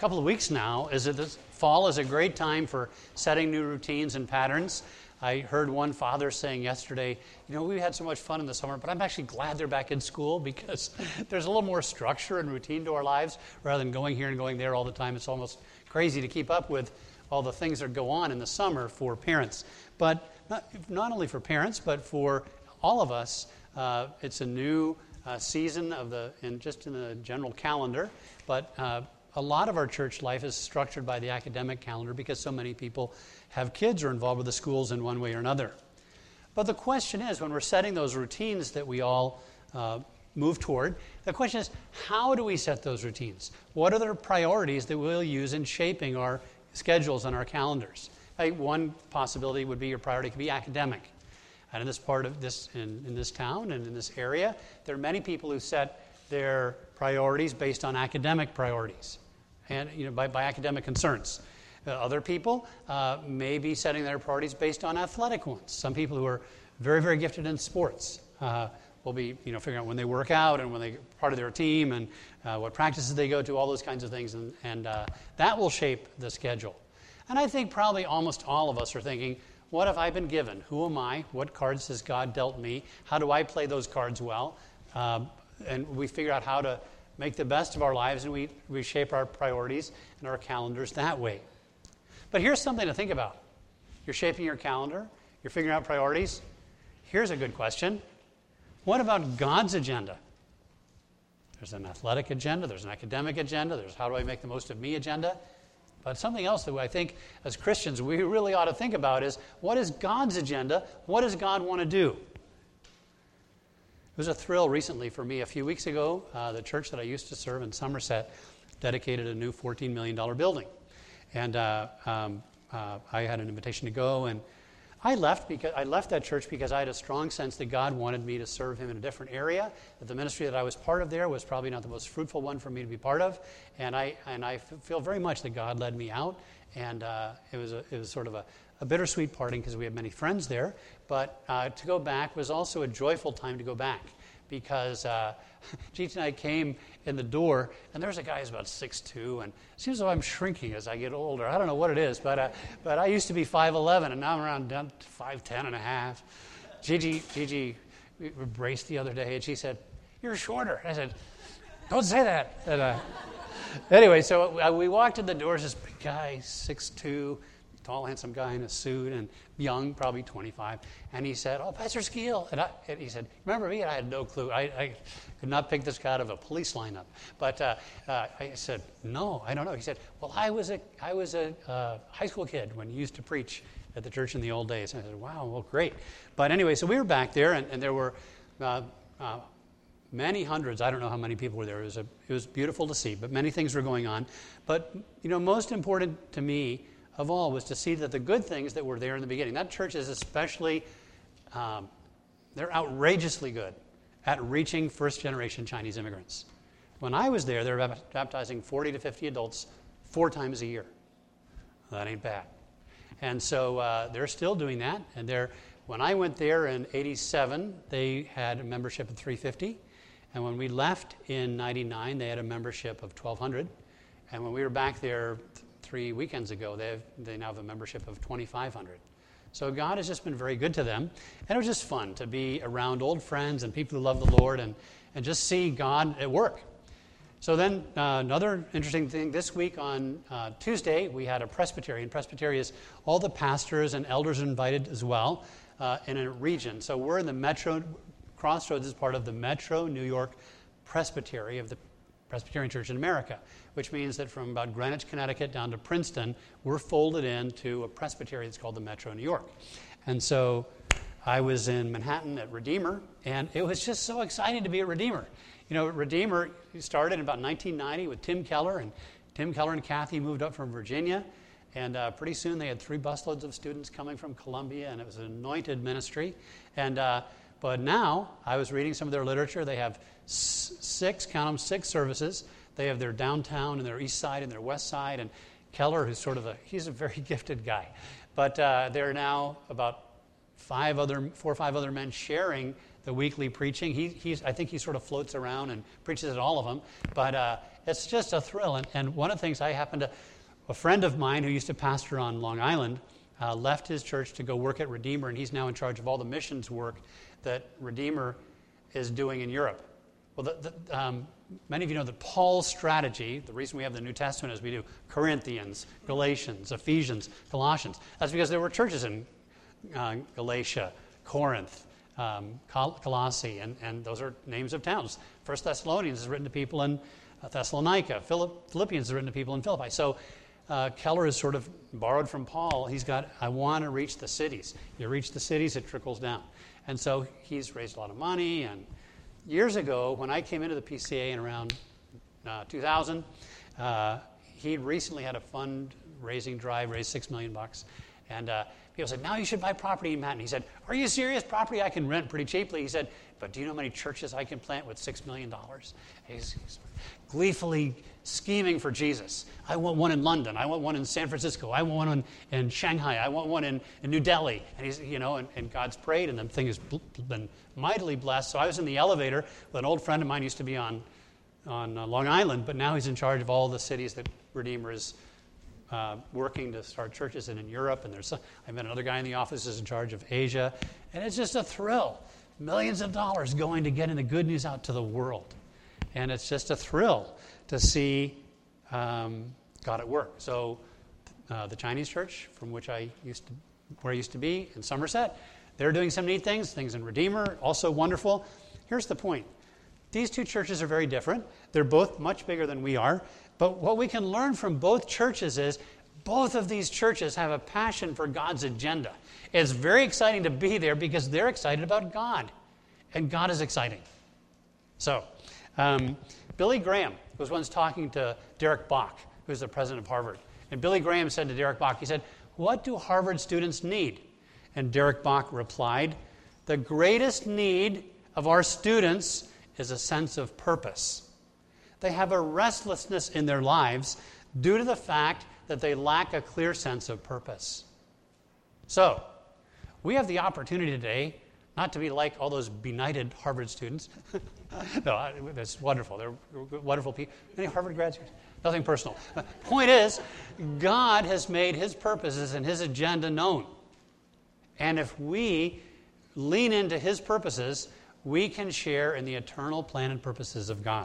couple of weeks now is that this fall is a great time for setting new routines and patterns. I heard one father saying yesterday, we had so much fun in the summer, but I'm actually glad they're back in school because there's a little more structure and routine to our lives rather than going here and going there all the time. It's almost crazy to keep up with all the things that go on in the summer for parents. But not only for parents, but for all of us, it's a new season in the general calendar. But a lot of our church life is structured by the academic calendar because so many people have kids or are involved with the schools in one way or another. But the question is, when we're setting those routines that we all move toward, the question is, how do we set those routines? What are the priorities that we'll use in shaping our schedules and our calendars? One possibility would be your priority could be academic. And in this part of this, in this town and in this area, there are many people who set their priorities based on academic priorities and by academic concerns. Other people may be setting their priorities based on athletic ones. Some people who are very, very gifted in sports will be figuring out when they work out and when they're part of their team and what practices they go to, all those kinds of things, and that will shape the schedule. And I think probably almost all of us are thinking, what have I been given? Who am I? What cards has God dealt me? How do I play those cards well? And we figure out how to make the best of our lives, and we shape our priorities and our calendars that way. But here's something to think about. You're shaping your calendar. You're figuring out priorities. Here's a good question. What about God's agenda? There's an athletic agenda. There's an academic agenda. There's how do I make the most of me agenda. But something else that I think as Christians we really ought to think about is, what is God's agenda? What does God want to do? It was a thrill recently for me. A few weeks ago, the church that I used to serve in Somerset dedicated a new $14 million building. And I had an invitation to go, and I left that church because I had a strong sense that God wanted me to serve Him in a different area, that the ministry that I was part of there was probably not the most fruitful one for me to be part of, and I feel very much that God led me out, and it was sort of a bittersweet parting because we had many friends there, but to go back was also a joyful time to go back because Gigi and I came in the door, and there's a guy who's about 6'2", and it seems as though I'm shrinking as I get older. I don't know what it is, but I used to be 5'11", and now I'm around down to 5'10 and a half. Gigi we were braced the other day, and she said, "You're shorter." I said, "Don't say that." And, anyway, so we walked in the doors, this big guy, 6'2", tall, handsome guy in a suit, and young, probably 25. And he said, "Oh, Pastor Skeel." And he said, "Remember me?" And I had no clue. I could not pick this guy out of a police lineup. But I said, "No, I don't know." He said, "Well, I was a high school kid when you used to preach at the church in the old days." And I said, "Wow, well, great." But anyway, so we were back there, and there were many hundreds. I don't know how many people were there. It was beautiful to see, but many things were going on. But most important to me of all was to see that the good things that were there in the beginning. That church is especially, they're outrageously good at reaching first-generation Chinese immigrants. When I was there, they were baptizing 40 to 50 adults 4 times a year. That ain't bad. And so they're still doing that. And when I went there in 87, they had a membership of 350. And when we left in 99, they had a membership of 1,200. And when we were back there 3 weekends ago, they now have a membership of 2,500. So God has just been very good to them. And it was just fun to be around old friends and people who love the Lord and just see God at work. So then another interesting thing, this week on Tuesday, we had a presbytery. And presbytery is all the pastors and elders are invited as well in a region. So we're in the Metro, Crossroads is part of the Metro New York Presbytery of the Presbyterian Church in America, which means that from about Greenwich, Connecticut down to Princeton, we're folded into a presbytery that's called the Metro New York. And so I was in Manhattan at Redeemer, and it was just so exciting to be at Redeemer. Redeemer started in about 1990 with Tim Keller, and Tim Keller and Kathy moved up from Virginia, and pretty soon they had 3 busloads of students coming from Columbia, and it was an anointed ministry. But now, I was reading some of their literature. They have 6 services. They have their downtown and their east side and their west side. And Keller, who's he's a very gifted guy. But there are now about 4 or 5 other men sharing the weekly preaching. I think he sort of floats around and preaches at all of them. But it's just a thrill. And one of the things a friend of mine who used to pastor on Long Island left his church to go work at Redeemer, and he's now in charge of all the missions work that Redeemer is doing in Europe. Well, many of you know that Paul's strategy, the reason we have the New Testament is we do Corinthians, Galatians, Ephesians, Colossians. That's because there were churches in Galatia, Corinth, Colossae, and those are names of towns. 1 Thessalonians is written to people in Thessalonica. Philippians is written to people in Philippi. So Keller has sort of borrowed from Paul. He's got, I want to reach the cities. You reach the cities, it trickles down. And so he's raised a lot of money. And years ago, when I came into the PCA in around 2000, he recently had a fundraising drive, raised $6 million. And people said, now you should buy property in Manhattan. He said, are you serious? Property I can rent pretty cheaply. He said, but do you know how many churches I can plant with $6 million? He's gleefully scheming for Jesus. I want one in London. I want one in San Francisco. I want one in Shanghai. I want one in New Delhi. And he's, and God's prayed, and the thing has been mightily blessed. So I was in the elevator with an old friend of mine who used to be on Long Island, but now he's in charge of all the cities that Redeemer is working to start churches in Europe. And I met another guy in the office who's in charge of Asia. And it's just a thrill. Millions of dollars going to getting the good news out to the world. And it's just a thrill to see God at work. So the Chinese church, from where I used to be in Somerset, they're doing some neat things in Redeemer, also wonderful. Here's the point. These two churches are very different. They're both much bigger than we are. But what we can learn from both churches is both of these churches have a passion for God's agenda. It's very exciting to be there because they're excited about God. And God is exciting. So, Billy Graham was once talking to Derek Bach, who's the president of Harvard. And Billy Graham said to Derek Bach, he said, what do Harvard students need? And Derek Bach replied, the greatest need of our students is a sense of purpose. They have a restlessness in their lives due to the fact that they lack a clear sense of purpose. So, we have the opportunity today not to be like all those benighted Harvard students. No, that's wonderful. They're wonderful people. Any Harvard graduates? Nothing personal. Point is, God has made his purposes and his agenda known. And if we lean into his purposes, we can share in the eternal plan and purposes of God.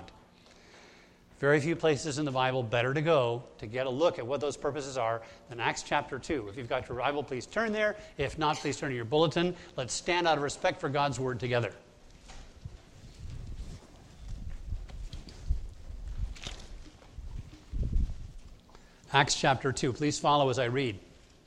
Very few places in the Bible better to go to get a look at what those purposes are than Acts chapter 2. If you've got your Bible, please turn there. If not, please turn to your bulletin. Let's stand out of respect for God's word together. Acts chapter 2. Please follow as I read.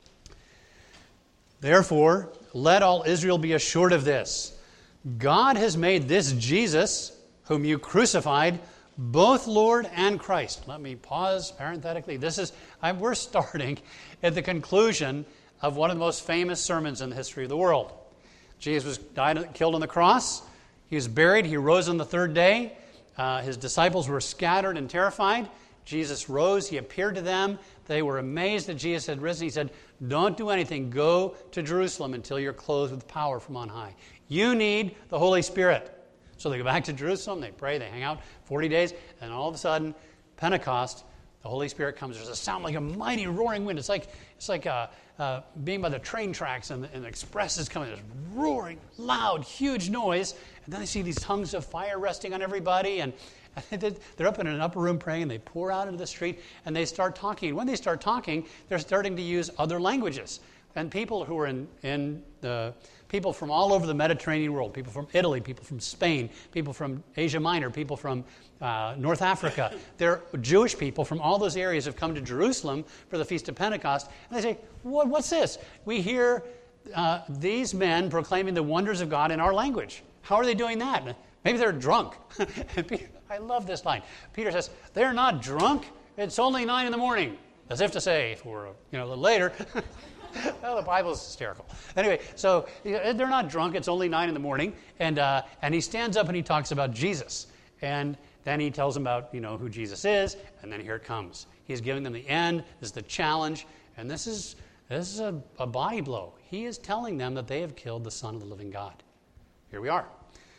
Therefore, let all Israel be assured of this. God has made this Jesus, whom you crucified, both Lord and Christ. Let me pause parenthetically. We're starting at the conclusion of one of the most famous sermons in the history of the world. Jesus was killed on the cross. He was buried. He rose on the third day. His disciples were scattered and terrified. Jesus rose. He appeared to them. They were amazed that Jesus had risen. He said, don't do anything. Go to Jerusalem until you're clothed with power from on high. You need the Holy Spirit. So they go back to Jerusalem, they pray, they hang out 40 days, and all of a sudden, Pentecost, the Holy Spirit comes. There's a sound like a mighty roaring wind. It's like being by the train tracks and the express is coming. There's roaring, loud, huge noise. And then they see these tongues of fire resting on everybody. And they're up in an upper room praying, and they pour out into the street, and they start talking. And when they start talking, they're starting to use other languages. And people who are people from all over the Mediterranean world, people from Italy, people from Spain, people from Asia Minor, people from North Africa. They're Jewish people from all those areas have come to Jerusalem for the Feast of Pentecost. And they say, what's this? We hear these men proclaiming the wonders of God in our language. How are they doing that? Maybe they're drunk. I love this line. Peter says, they're not drunk. It's only 9 a.m. As if to say, if we're a little later... Well, the Bible's hysterical. Anyway, so they're not drunk. It's only 9 a.m. And he stands up and he talks about Jesus. And then he tells them about, who Jesus is. And then here it comes. He's giving them the end. This is the challenge. And this is a body blow. He is telling them that they have killed the Son of the living God. Here we are.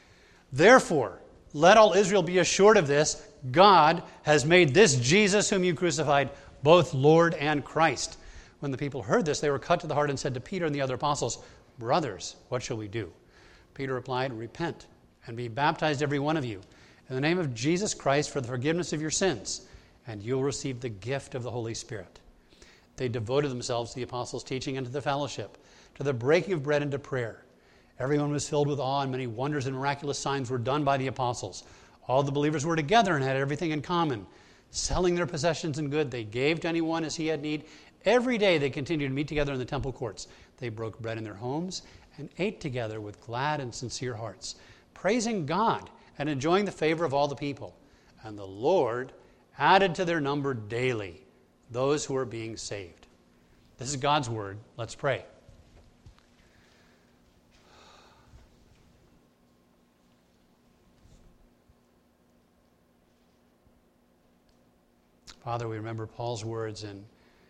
Therefore, let all Israel be assured of this, God has made this Jesus whom you crucified both Lord and Christ. When the people heard this, they were cut to the heart and said to Peter and the other apostles, Brothers, what shall we do? Peter replied, Repent and be baptized every one of you in the name of Jesus Christ for the forgiveness of your sins, and you'll receive the gift of the Holy Spirit. They devoted themselves to the apostles' teaching and to the fellowship, to the breaking of bread and to prayer. Everyone was filled with awe, and many wonders and miraculous signs were done by the apostles. All the believers were together and had everything in common. Selling their possessions and good, they gave to anyone as he had need. Every day they continued to meet together in the temple courts. They broke bread in their homes and ate together with glad and sincere hearts, praising God and enjoying the favor of all the people. And the Lord added to their number daily those who were being saved. This is God's word. Let's pray. Father, we remember Paul's words in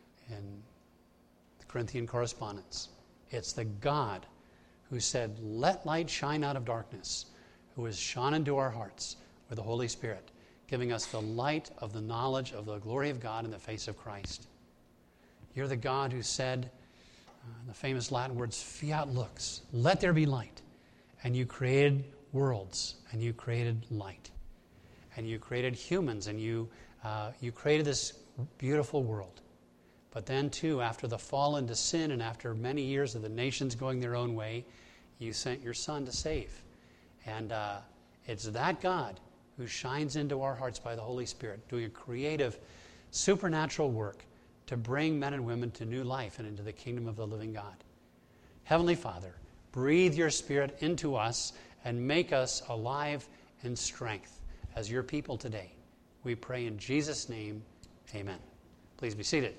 the Corinthian correspondence. It's the God who said, Let light shine out of darkness, who has shone into our hearts with the Holy Spirit, giving us the light of the knowledge of the glory of God in the face of Christ. You're the God who said, the famous Latin words, Fiat lux, let there be light. And you created worlds, and you created light. And you created humans, and you created this beautiful world. But then, too, after the fall into sin and after many years of the nations going their own way, you sent your Son to save. And it's that God who shines into our hearts by the Holy Spirit, doing a creative, supernatural work to bring men and women to new life and into the kingdom of the living God. Heavenly Father, breathe your Spirit into us and make us alive in strength as your people today. We pray in Jesus' name, amen. Please be seated.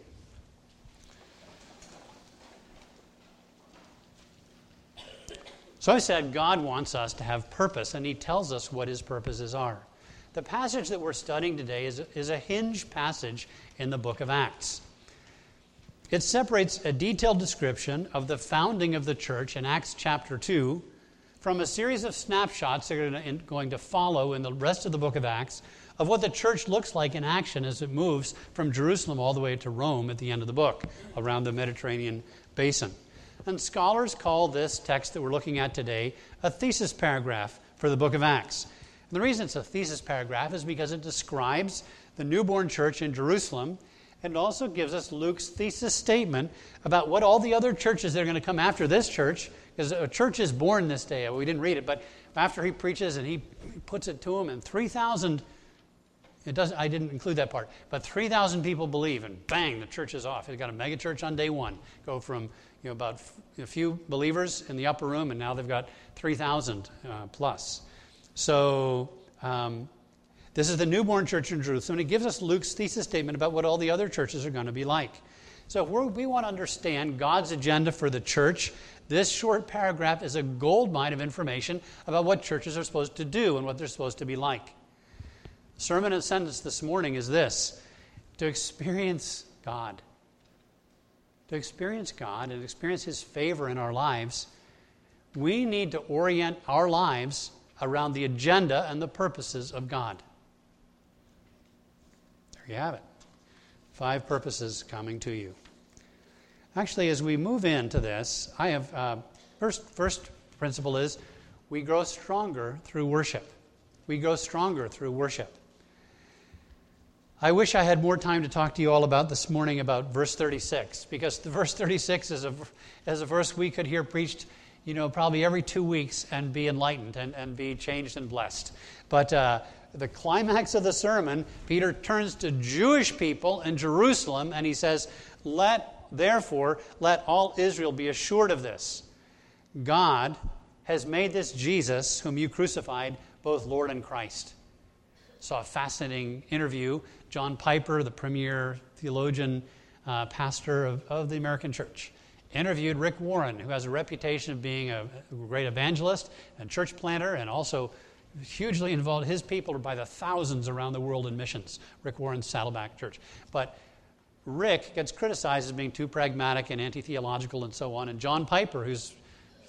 So I said God wants us to have purpose, and he tells us what his purposes are. The passage that we're studying today is a hinge passage in the book of Acts. It separates a detailed description of the founding of the church in Acts chapter 2 from a series of snapshots that are going to follow in the rest of the book of Acts of what the church looks like in action as it moves from Jerusalem all the way to Rome at the end of the book, around the Mediterranean basin. And scholars call this text that we're looking at today a thesis paragraph for the book of Acts. And the reason it's a thesis paragraph is because it describes the newborn church in Jerusalem, and also gives us Luke's thesis statement about what all the other churches that are going to come after this church, because a church is born this day. We didn't read it, but after he preaches and he puts it to them, and 3,000, I didn't include that part, but 3,000 people believe, and bang, the church is off. It's got a mega church on day one. Go from about a few believers in the upper room, and now they've got 3,000 plus. So this is the newborn church in Jerusalem, and it gives us Luke's thesis statement about what all the other churches are going to be like. So if we want to understand God's agenda for the church, this short paragraph is a goldmine of information about what churches are supposed to do and what they're supposed to be like. The sermon and sentence this morning is this: to experience God. To experience God and experience his favor in our lives, we need to orient our lives around the agenda and the purposes of God. There you have it. 5 purposes coming to you. Actually, as we move into this, I have first principle is we grow stronger through worship. We grow stronger through worship. I wish I had more time to talk to you all about this morning about verse 36, because the verse 36 is a verse we could hear preached, probably every 2 weeks and be enlightened and be changed and blessed. But the climax of the sermon, Peter turns to Jewish people in Jerusalem and he says, Therefore, let all Israel be assured of this. God has made this Jesus, whom you crucified, both Lord and Christ. Saw a fascinating interview. John Piper, the premier theologian, pastor of the American church, interviewed Rick Warren, who has a reputation of being a great evangelist and church planter, and also hugely involved. His people are by the thousands around the world in missions. Rick Warren's Saddleback Church. But Rick gets criticized as being too pragmatic and anti-theological and so on. And John Piper, who's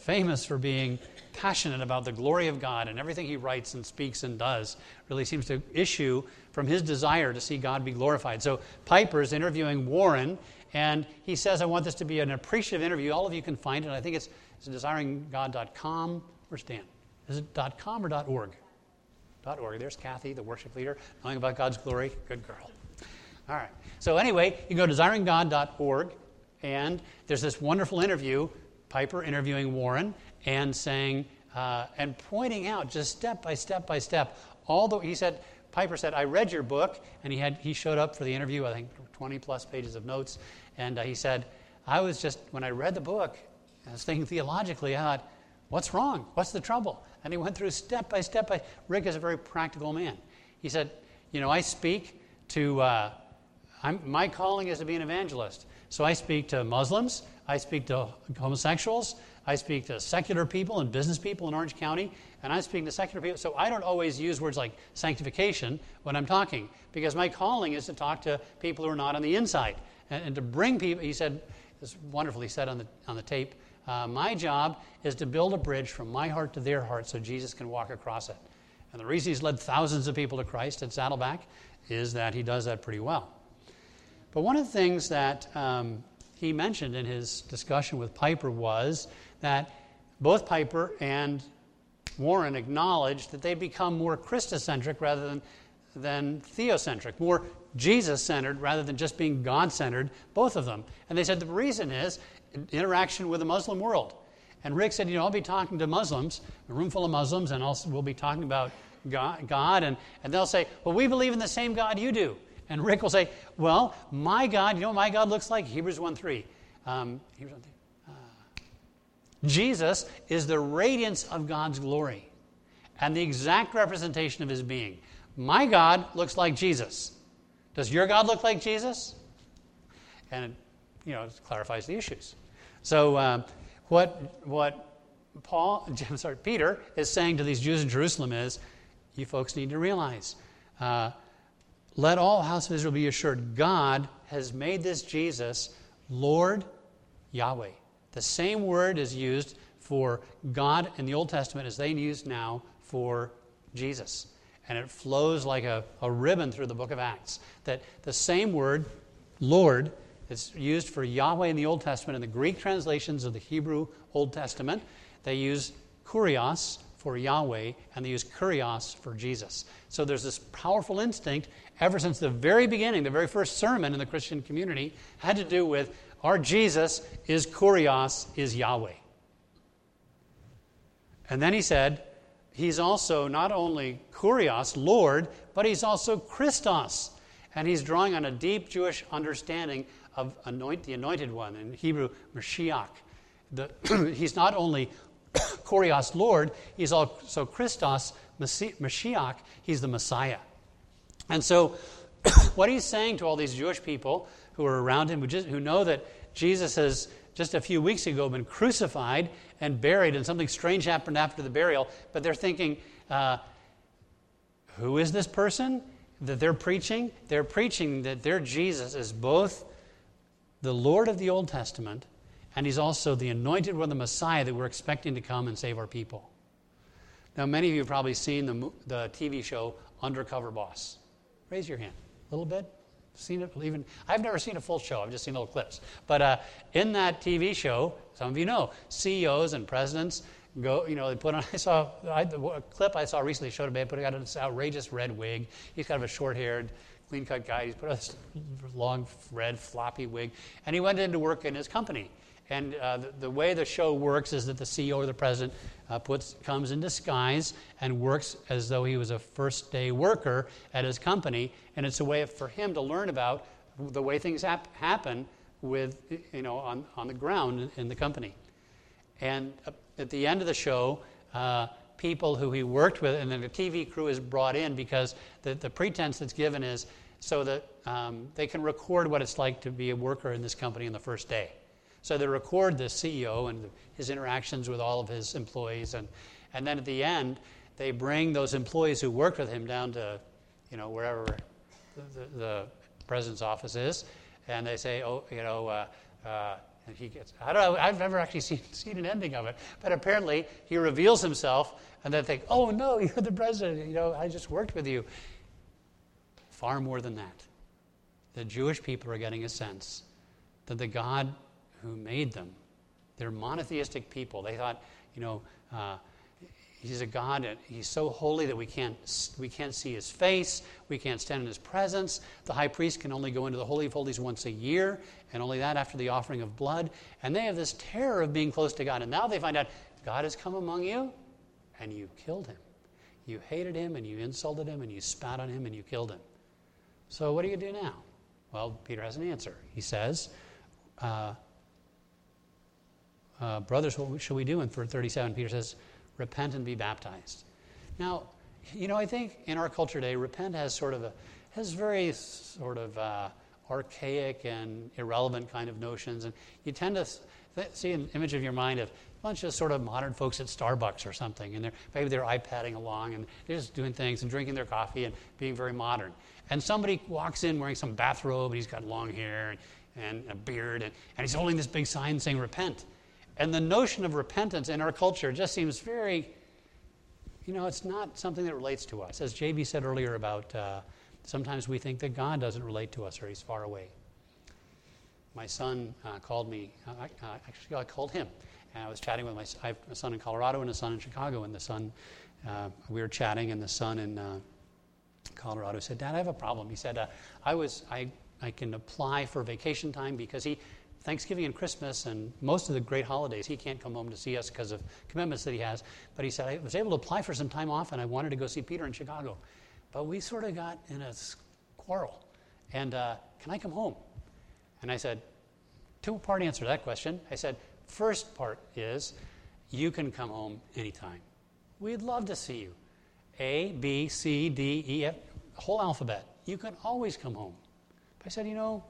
famous for being passionate about the glory of God, and everything he writes and speaks and does really seems to issue from his desire to see God be glorified. So Piper's interviewing Warren, and he says, I want this to be an appreciative interview. All of you can find it. I think it's desiringgod.com. Where's Dan? Is it .com or .org? .org. There's Kathy, the worship leader, knowing about God's glory. Good girl. All right. So anyway, you can go to desiringgod.org, and there's this wonderful interview, Piper interviewing Warren, and saying, and pointing out just step by step by step, Piper said, I read your book, and he showed up for the interview, I think 20 plus pages of notes, and he said, when I read the book, I was thinking theologically, I thought, what's wrong? What's the trouble? And he went through step by step. Rick is a very practical man. He said, I speak to, my calling is to be an evangelist. So I speak to Muslims, I speak to homosexuals, I speak to secular people and business people in Orange County, and I speak to secular people. So I don't always use words like sanctification when I'm talking, because my calling is to talk to people who are not on the inside. And to bring people, he said, it's wonderful, he said on the tape, my job is to build a bridge from my heart to their heart so Jesus can walk across it. And the reason he's led thousands of people to Christ at Saddleback is that he does that pretty well. But one of the things that he mentioned in his discussion with Piper was that both Piper and Warren acknowledged that they'd become more Christocentric rather than theocentric, more Jesus-centered rather than just being God-centered, both of them. And they said the reason is interaction with the Muslim world. And Rick said, I'll be talking to Muslims, a room full of Muslims, and we'll be talking about God, and they'll say, well, we believe in the same God you do. And Rick will say, well, my God, what my God looks like? Hebrews 1:3. Jesus is the radiance of God's glory and the exact representation of his being. My God looks like Jesus. Does your God look like Jesus? And it clarifies the issues. So what Peter is saying to these Jews in Jerusalem is, you folks need to realize, let all house of Israel be assured, God has made this Jesus Lord Yahweh. The same word is used for God in the Old Testament as they use now for Jesus. And it flows like a ribbon through the book of Acts. That the same word, Lord, is used for Yahweh in the Old Testament. In the Greek translations of the Hebrew Old Testament, they use kurios for Yahweh, and they use kurios for Jesus. So there's this powerful instinct ever since the very beginning, the very first sermon in the Christian community had to do with our Jesus is kurios, is Yahweh. And then he said, he's also not only kurios, Lord, but he's also Christos. And he's drawing on a deep Jewish understanding of the anointed one, in Hebrew, Mashiach. He's not only kurios, Lord, he's also Christos, Mashiach, he's the Messiah. And so what he's saying to all these Jewish people who are around him, who know that Jesus has just a few weeks ago been crucified and buried, and something strange happened after the burial, but they're thinking, who is this person that they're preaching? They're preaching that their Jesus is both the Lord of the Old Testament, and he's also the anointed one, the Messiah that we're expecting to come and save our people. Now, many of you have probably seen the TV show Undercover Boss. Raise your hand. A little bit? Seen it? Even I've never seen a full show. I've just seen little clips. But in that TV show, some of you know, CEOs and presidents go, they put on, a clip I saw recently showed a man putting on this outrageous red wig. He's kind of a short-haired, clean-cut guy. He's put on this long, red, floppy wig. And he went into work in his company. And the way the show works is that the CEO or the president comes in disguise and works as though he was a first-day worker at his company, and it's a way for him to learn about the way things happen with, on the ground in the company. And at the end of the show, people who he worked with, and then the TV crew is brought in because the pretense that's given is so that they can record what it's like to be a worker in this company on the first day. So they record the CEO and his interactions with all of his employees, and then at the end, they bring those employees who worked with him down to, wherever the president's office is, and they say, And he gets, I don't know, I've never actually seen an ending of it. But apparently he reveals himself, and they think, oh no, you're the president. I just worked with you. Far more than that. The Jewish people are getting a sense that the God who made them, they're monotheistic people. They thought, he's a God, and he's so holy that we can't see his face, we can't stand in his presence. The high priest can only go into the Holy of Holies once a year, and only that after the offering of blood. And they have this terror of being close to God. And now they find out, God has come among you, and you killed him. You hated him, and you insulted him, and you spat on him, and you killed him. So what do you do now? Well, Peter has an answer. He says, brothers, what shall we do? And for 37, Peter says, repent and be baptized. Now, I think in our culture today, repent has very archaic and irrelevant kind of notions. And you tend to see an image of your mind of a bunch of sort of modern folks at Starbucks or something. And maybe they're iPadding along and they're just doing things and drinking their coffee and being very modern. And somebody walks in wearing some bathrobe and he's got long hair and a beard and he's holding this big sign saying repent. And the notion of repentance in our culture just seems very, it's not something that relates to us. As JB said earlier about sometimes we think that God doesn't relate to us or he's far away. My son called me. Actually, I called him. And I was chatting with I have a son in Colorado and a son in Chicago. And the son, we were chatting, and the son in Colorado said, Dad, I have a problem. He said, I can apply for vacation time because Thanksgiving and Christmas and most of the great holidays, he can't come home to see us because of commitments that he has. But he said, I was able to apply for some time off, and I wanted to go see Peter in Chicago. But we sort of got in a quarrel. And can I come home? And I said, two-part answer to that question. I said, first part is, you can come home anytime. We'd love to see you. A, B, C, D, E, F, whole alphabet. You can always come home. But I said,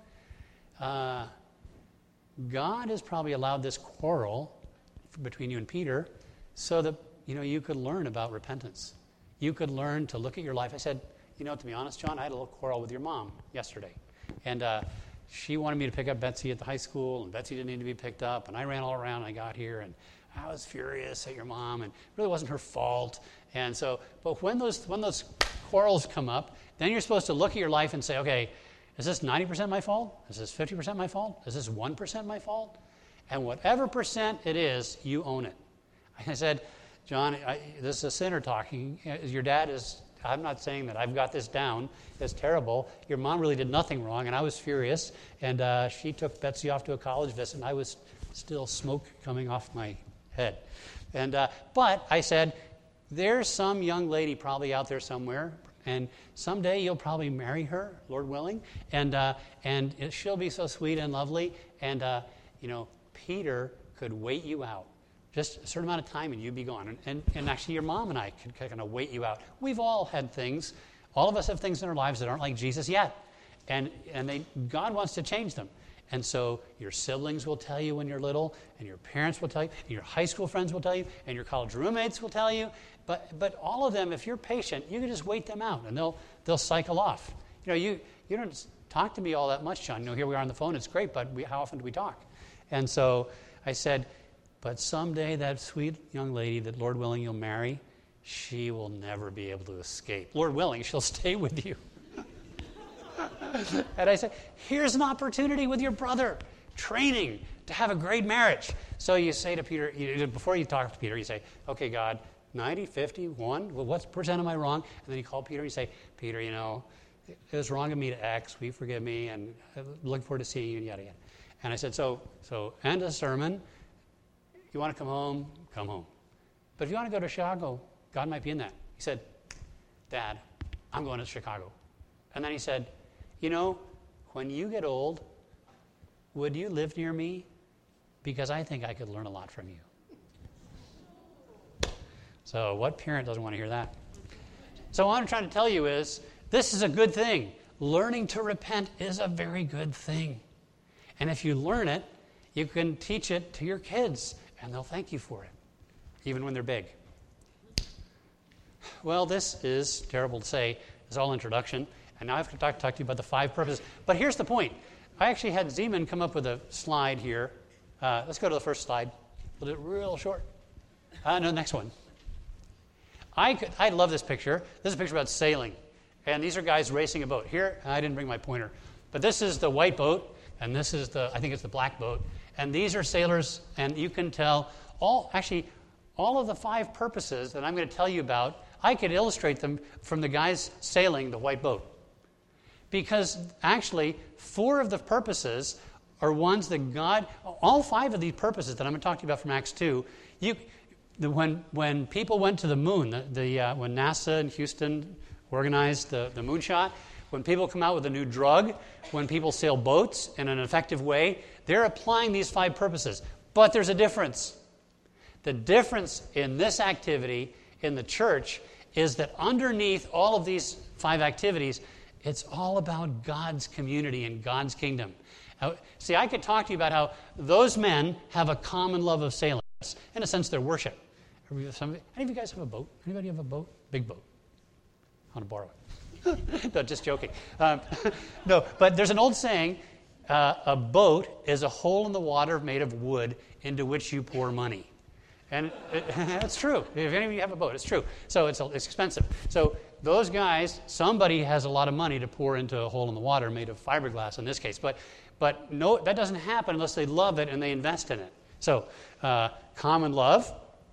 God has probably allowed this quarrel between you and Peter so that, you could learn about repentance. You could learn to look at your life. I said, to be honest, John, I had a little quarrel with your mom yesterday. And she wanted me to pick up Betsy at the high school, and Betsy didn't need to be picked up. And I ran all around, and I got here, and I was furious at your mom, and it really wasn't her fault. And so, but when those quarrels come up, then you're supposed to look at your life and say, okay, is this 90% my fault? Is this 50% my fault? Is this 1% my fault? And whatever percent it is, you own it. I said, John, this is a sinner talking. Your dad is, I'm not saying that I've got this down. It's terrible. Your mom really did nothing wrong, and I was furious. And she took Betsy off to a college visit, and I was still smoke coming off my head. And but I said, there's some young lady probably out there somewhere, and someday you'll probably marry her, Lord willing, and she'll be so sweet and lovely. And Peter could wait you out, just a certain amount of time, and you'd be gone. And actually, your mom and I could kind of wait you out. We've all had things. All of us have things in our lives that aren't like Jesus yet, and God wants to change them. And so your siblings will tell you when you're little, and your parents will tell you, and your high school friends will tell you, and your college roommates will tell you. But all of them, if you're patient, you can just wait them out, and they'll cycle off. You don't talk to me all that much, John. Here we are on the phone. It's great, but how often do we talk? And so I said, but someday that sweet young lady that, Lord willing, you'll marry, she will never be able to escape. Lord willing, she'll stay with you. And I said, here's an opportunity with your brother, training to have a great marriage. So you say to Peter, before you talk to Peter, you say, okay, God, 90, 50, 1, well, what percent am I wrong? And then you call Peter and you say, Peter, it was wrong of me to X, will you forgive me, and I look forward to seeing you, and yada, yada. And I said, so end of sermon, you want to come home, come home. But if you want to go to Chicago, God might be in that. He said, Dad, I'm going to Chicago. And then he said, when you get old, would you live near me? Because I think I could learn a lot from you. So what parent doesn't want to hear that? So what I'm trying to tell you is, this is a good thing. Learning to repent is a very good thing. And if you learn it, you can teach it to your kids, and they'll thank you for it, even when they're big. Well, this is terrible to say. It's all introduction. And now I have to talk to you about the 5 purposes. But here's the point. I actually had Zeman come up with a slide here. Let's go to the first slide. We'll do it real short. No, next one. I love this picture. This is a picture about sailing. And these are guys racing a boat. Here, I didn't bring my pointer. But this is the white boat, and this is I think it's the black boat. And these are sailors, and you can tell all of the 5 purposes that I'm going to tell you about, I could illustrate them from the guys sailing the white boat. Because actually, 4 of the purposes are ones that God, all 5 of these purposes that I'm going to talk to you about from Acts 2, when people went to the moon, when NASA and Houston organized the moonshot, when people come out with a new drug, when people sail boats in an effective way, they're applying these 5 purposes. But there's a difference. The difference in this activity in the church is that underneath all of these 5 activities, it's all about God's community and God's kingdom. Now, see, I could talk to you about how those men have a common love of sailing. In a sense, their worship. Any of you guys have a boat? Anybody have a boat? Big boat. I want to borrow it. No, just joking. No, but there's an old saying, a boat is a hole in the water made of wood into which you pour money. And that's true. If any of you have a boat, it's true. So it's expensive. So those guys, somebody has a lot of money to pour into a hole in the water made of fiberglass in this case. But no, that doesn't happen unless they love it and they invest in it. So common love.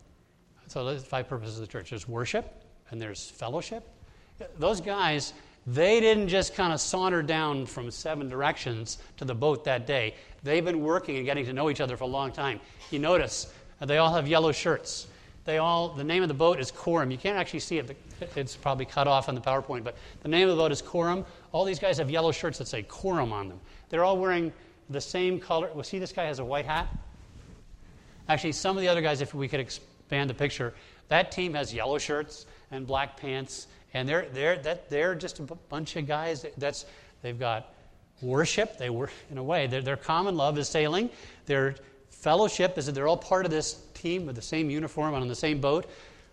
So there's 5 purposes of the church. There's worship and there's fellowship. Those guys, they didn't just kind of saunter down from 7 directions to the boat that day. They've been working and getting to know each other for a long time. You notice they all have yellow shirts. The name of the boat is Coram. You can't actually see it. It's probably cut off on the PowerPoint, but the name of the boat is Coram. All these guys have yellow shirts that say Coram on them. They're all wearing the same color. Well, see, this guy has a white hat. Actually, some of the other guys, if we could expand the picture, that team has yellow shirts and black pants, and they're just a bunch of guys. They've got worship. They work in a way. Their common love is sailing. Their fellowship is that they're all part of this team with the same uniform on the same boat.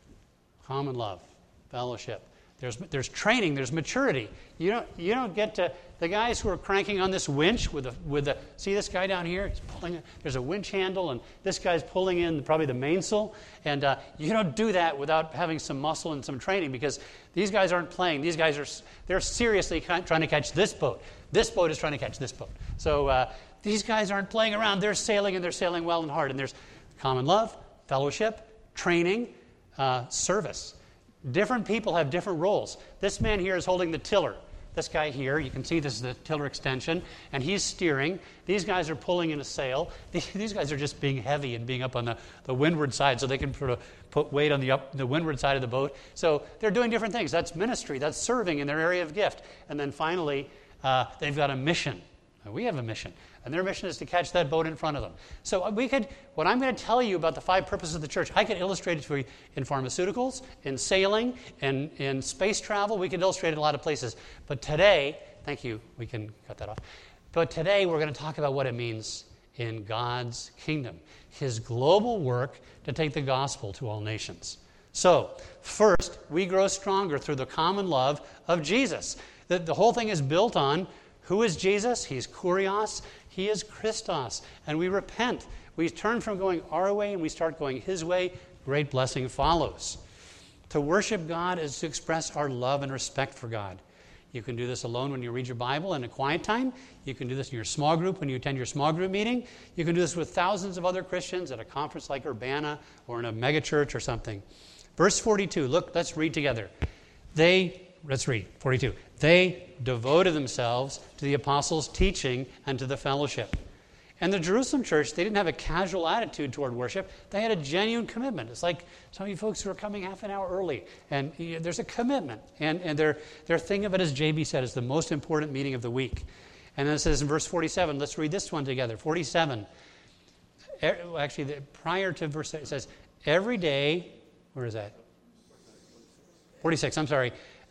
Common love, fellowship. There's training. There's maturity. You don't get to the guys who are cranking on this winch with the see this guy down here. He's pulling. There's a winch handle, and this guy's pulling in probably the mainsail. And you don't do that without having some muscle and some training, because these guys aren't playing. These guys they're seriously trying to catch this boat. This boat is trying to catch this boat. So these guys aren't playing around. They're sailing, and they're sailing well and hard. And there's common love, fellowship, training, service. Different people have different roles. This man here is holding the tiller. This guy here, you can see this is the tiller extension, and he's steering. These guys are pulling in a sail. These guys are just being heavy and being up on the windward side so they can put weight on the windward side of the boat. So they're doing different things. That's ministry. That's serving in their area of gift. And then finally, they've got a mission. We have a mission, and their mission is to catch that boat in front of them. So what I'm going to tell you about the 5 purposes of the church, I could illustrate it for you in pharmaceuticals, in sailing, in space travel. We could illustrate it in a lot of places. But today, thank you, we can cut that off. But today we're going to talk about what it means in God's kingdom, His global work to take the gospel to all nations. So, first, we grow stronger through the common love of Jesus. The whole thing is built on who is Jesus? He's Kurios. He is Christos. And we repent. We turn from going our way and we start going His way. Great blessing follows. To worship God is to express our love and respect for God. You can do this alone when you read your Bible in a quiet time. You can do this in your small group when you attend your small group meeting. You can do this with thousands of other Christians at a conference like Urbana or in a megachurch or something. Verse 42. Look, let's read together. Let's read 42. They devoted themselves to the apostles' teaching and to the fellowship. And the Jerusalem church, they didn't have a casual attitude toward worship. They had a genuine commitment. It's like some of you folks who are coming half an hour early. And there's a commitment. And their thing of it, as JB said, is the most important meeting of the week. And then it says in verse 47, let's read this one together. 47. Actually, prior to verse, it says, every day, where is that? 46, I'm sorry.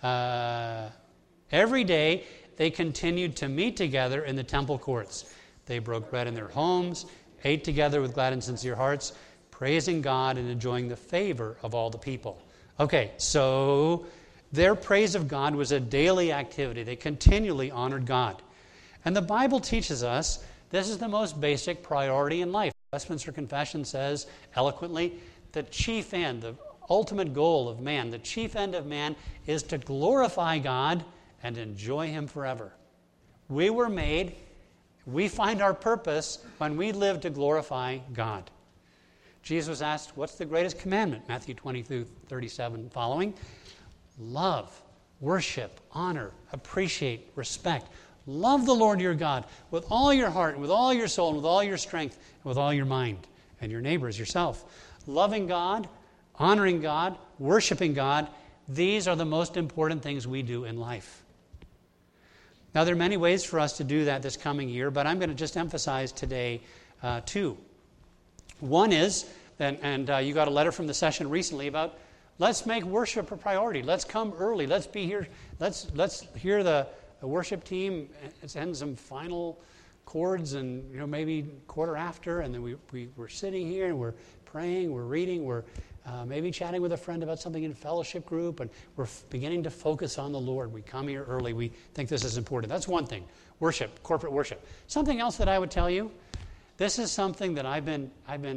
Every day they continued to meet together in the temple courts. They broke bread in their homes, ate together with glad and sincere hearts, praising God and enjoying the favor of all the people. Okay, so their praise of God was a daily activity. They continually honored God. And the Bible teaches us this is the most basic priority in life. Westminster Confession says eloquently, the chief end, the ultimate goal of man, the chief end of man is to glorify God and enjoy Him forever. We were made, we find our purpose when we live to glorify God. Jesus was asked, what's the greatest commandment? Matthew 22:37 following. Love, worship, honor, appreciate, respect. Love the Lord your God with all your heart, and with all your soul, and with all your strength, and with all your mind, and your neighbors, yourself. Loving God, honoring God, worshiping God, these are the most important things we do in life. Now, there are many ways for us to do that this coming year, but I'm going to just emphasize today two. One is, and you got a letter from the session recently about, let's make worship a priority. Let's come early. Let's be here. Let's hear the worship team send some final chords, and maybe quarter after, and then we're sitting here and we're praying, we're reading, we're maybe chatting with a friend about something in fellowship group, and we're beginning to focus on the Lord. We come here early. We think this is important. That's one thing. Worship, corporate worship. Something else that I would tell you, this is something that I've been.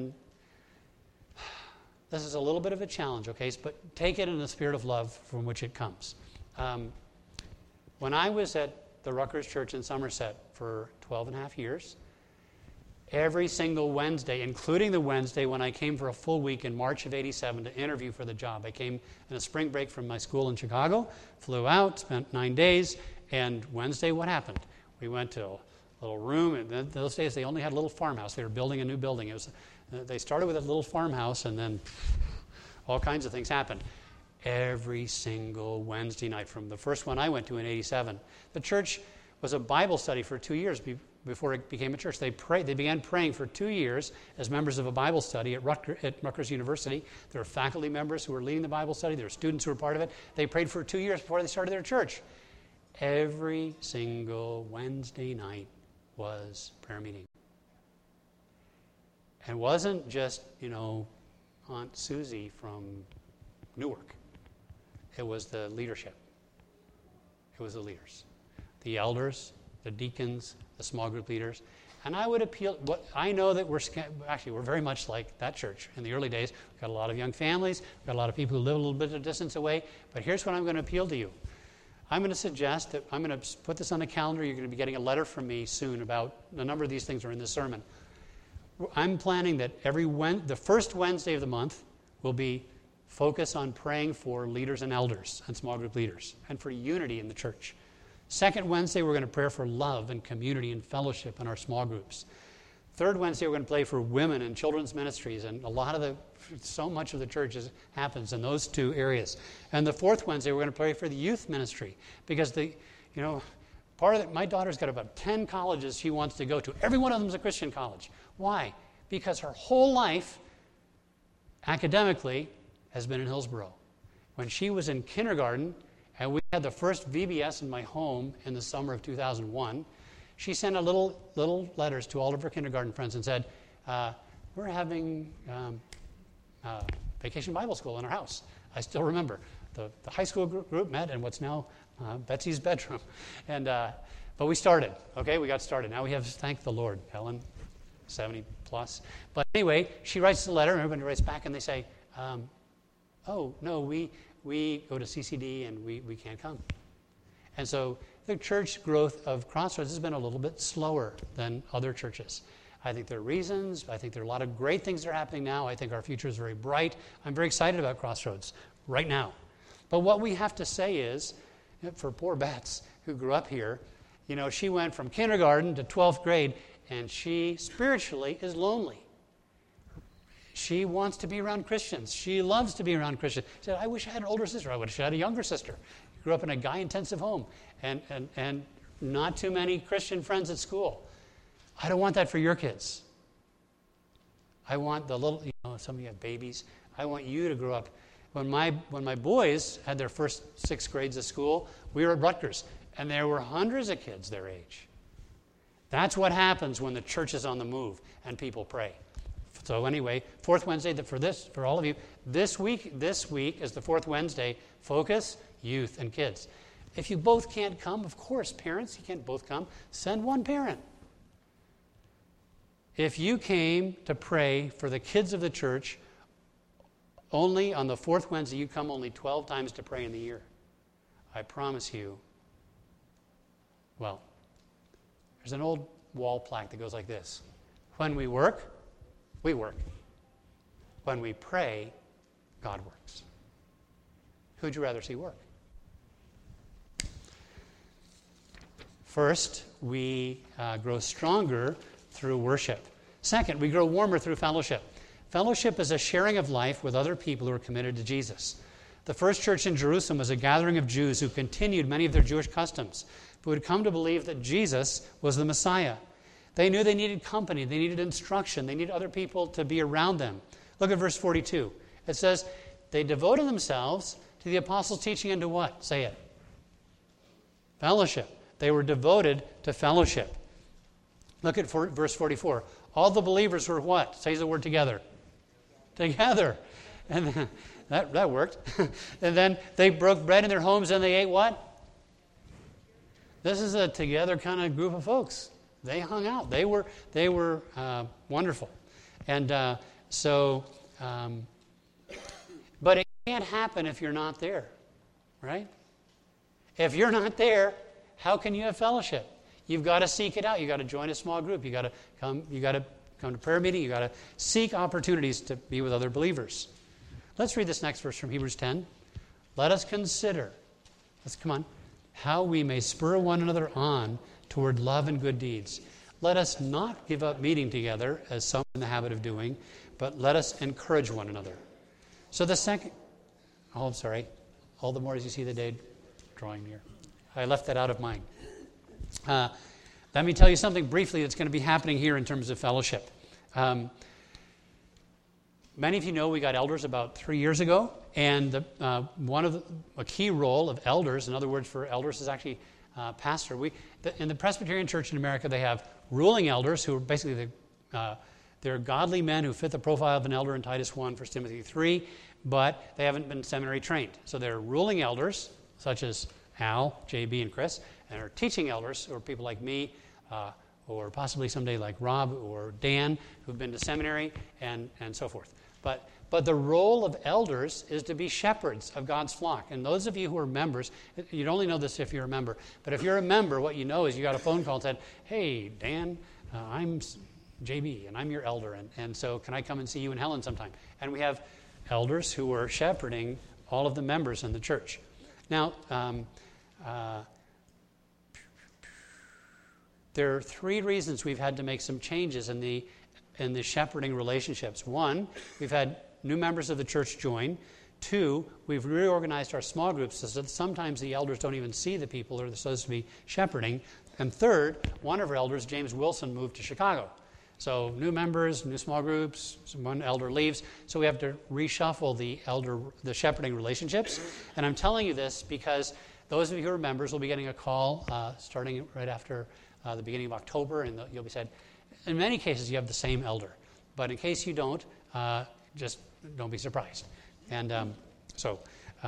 This is a little bit of a challenge, okay? But take it in the spirit of love from which it comes. When I was at the Rutgers Church in Somerset for 12 and a half years, every single Wednesday, including the Wednesday when I came for a full week in March of '87 to interview for the job. I came in a spring break from my school in Chicago, flew out, spent 9 days, and Wednesday, what happened? We went to a little room, and in those days they only had a little farmhouse. They were building a new building. They started with a little farmhouse, and then all kinds of things happened. Every single Wednesday night, from the first one I went to in '87. The church was a Bible study for 2 years before it became a church. They began praying for 2 years as members of a Bible study at Rutgers University. There were faculty members who were leading the Bible study. There were students who were part of it. They prayed for 2 years before they started their church. Every single Wednesday night was prayer meeting. And it wasn't just, Aunt Susie from Newark. It was the leadership. It was the leaders. The elders, the deacons, the small group leaders. And I would appeal, I know that we're very much like that church in the early days. We've got a lot of young families. We've got a lot of people who live a little bit of distance away. But here's what I'm going to appeal to you. I'm going to suggest that I'm going to put this on the calendar. You're going to be getting a letter from me soon about a number of these things are in this sermon. I'm planning that the first Wednesday of the month will be focus on praying for leaders and elders and small group leaders and for unity in the church. Second Wednesday, we're going to pray for love and community and fellowship in our small groups. Third Wednesday, we're going to pray for women and children's ministries, and so much of the church happens in those two areas. And the fourth Wednesday, we're going to pray for the youth ministry, because my daughter's got about 10 colleges she wants to go to. Every one of them is a Christian college. Why? Because her whole life, academically, has been in Hillsboro. When she was in kindergarten, and we had the first VBS in my home in the summer of 2001, she sent a little letters to all of her kindergarten friends and said, we're having Vacation Bible School in our house. I still remember. The high school group met in what's now Betsy's bedroom. But we started, okay? We got started. Now we have, thank the Lord, Helen, 70 plus. But anyway, she writes the letter, and everybody writes back, and they say, oh, no, we go to CCD, and we can't come. And so the church growth of Crossroads has been a little bit slower than other churches. I think there are reasons. I think there are a lot of great things that are happening now. I think our future is very bright. I'm very excited about Crossroads right now. But what we have to say is, for poor Bets, who grew up here, she went from kindergarten to 12th grade, and she spiritually is lonely. She wants to be around Christians. She loves to be around Christians. She said, I wish I had an older sister. I wish I had a younger sister. Grew up in a guy-intensive home and not too many Christian friends at school. I don't want that for your kids. I want the little, some of you have babies. I want you to grow up. When my boys had their first 6 grades of school, we were at Rutgers, and there were hundreds of kids their age. That's what happens when the church is on the move and people pray. So anyway, fourth Wednesday for all of you, this week is the fourth Wednesday. Focus, youth, and kids. If you both can't come, of course, parents, you can't both come. Send one parent. If you came to pray for the kids of the church only on the fourth Wednesday, you come only 12 times to pray in the year. I promise you, well, there's an old wall plaque that goes like this. When we work, we work. When we pray, God works. Who'd you rather see work? First, we grow stronger through worship. Second, we grow warmer through fellowship. Fellowship is a sharing of life with other people who are committed to Jesus. The first church in Jerusalem was a gathering of Jews who continued many of their Jewish customs, but would come to believe that Jesus was the Messiah. They knew they needed company, they needed instruction, they needed other people to be around them. Look at verse 42. It says, they devoted themselves to the apostles' teaching and to what? Say it. Fellowship. They were devoted to fellowship. Look at verse 44. All the believers were what? Say the word together. Together. And that worked. And then they broke bread in their homes and they ate what? This is a together kind of group of folks. They hung out. They were wonderful. And but it can't happen if you're not there, right? If you're not there, how can you have fellowship? You've got to seek it out. You've got to join a small group. You've got to come to prayer meeting. You've got to seek opportunities to be with other believers. Let's read this next verse from Hebrews 10. Let us consider, how we may spur one another on toward love and good deeds. Let us not give up meeting together, as some are in the habit of doing, but let us encourage one another. So the second, all the more as you see the day drawing near. I left that out of mine. Let me tell you something briefly that's going to be happening here in terms of fellowship. Many of you know we got elders about 3 years ago, and a key role of elders, in other words, for elders is actually pastor. In the Presbyterian Church in America, they have ruling elders who are basically they're godly men who fit the profile of an elder in Titus 1, 1 Timothy 3, but they haven't been seminary trained. So they're ruling elders, such as Al, JB, and Chris, and are teaching elders, or people like me, or possibly someday like Rob or Dan, who've been to seminary, and so forth. But the role of elders is to be shepherds of God's flock. And those of you who are members, you'd only know this if you're a member. But if you're a member, what you know is you got a phone call and said, hey, Dan, I'm JB, and I'm your elder. And so can I come and see you and Helen sometime? And we have elders who are shepherding all of the members in the church. Now, there are 3 reasons we've had to make some changes in the shepherding relationships. 1, we've had new members of the church join. 2, we've reorganized our small groups so that sometimes the elders don't even see the people they're supposed to be shepherding. And 3rd, one of our elders, James Wilson, moved to Chicago. So new members, new small groups, one elder leaves. So we have to reshuffle the shepherding relationships. And I'm telling you this because those of you who are members will be getting a call starting right after the beginning of October, and you'll be said, in many cases, you have the same elder. But in case you don't, just don't be surprised. And so